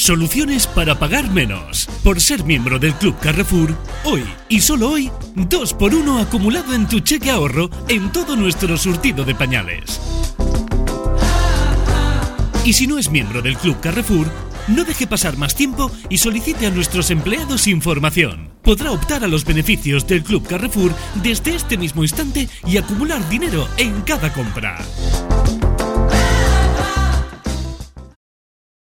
Soluciones para pagar menos. Por ser miembro del Club Carrefour, hoy y solo hoy, 2x1 acumulado en tu cheque ahorro en todo nuestro surtido de pañales. Y si no es miembro del Club Carrefour, no deje pasar más tiempo y solicite a nuestros empleados información. Podrá optar a los beneficios del Club Carrefour desde este mismo instante y acumular dinero en cada compra.